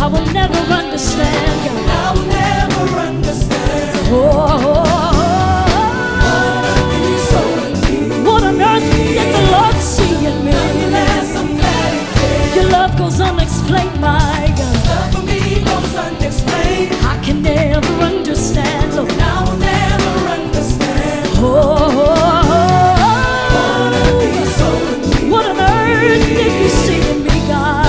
will never understand, God. I will never understand. Oh, what on earth did the Lord see in me? Your love goes unexplained, my God. Love for me goes unexplained. I can never understand, Lord. I will never understand. Oh, what on earth did you see in me, God?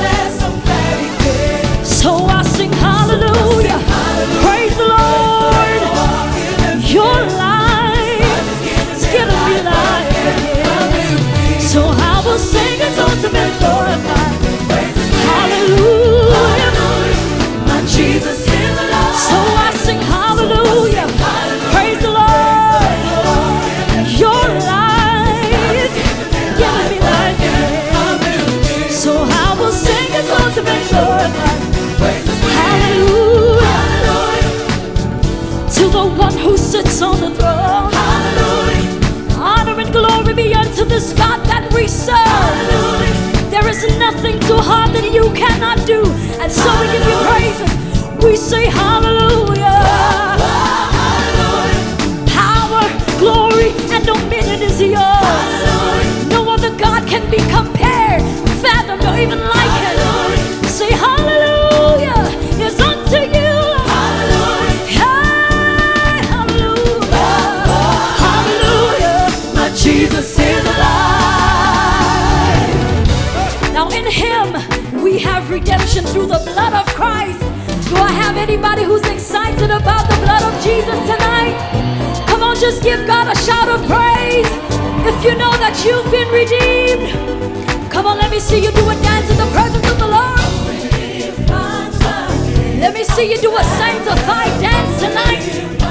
So I sing hallelujah, praise the Lord. Your life is giving me life. So I will sing His ultimate glorified. Hallelujah, My Jesus is alive. so I sing hallelujah, praise the Lord. Your life giving me life. So I will sing His ultimate glorified. Hallelujah, to the one who sits on the throne. Honor and glory be unto this God that we serve. There is nothing too hard that you cannot do, and so we give you praises. We say hallelujah. Power, glory, and dominion is yours. No other God can be compared, fathomed, or even likened. Say hallelujah is unto you. Hey, hallelujah, hallelujah. My Jesus is alive. Now in Him we have redemption through the blood of Christ. Do I have anybody who's excited about the blood of Jesus tonight? Come on, just give God a shout of praise if you know that you've been redeemed. Come on, let me see you do a dance in the presence of the Lord. Let me see you do a sanctified dance tonight.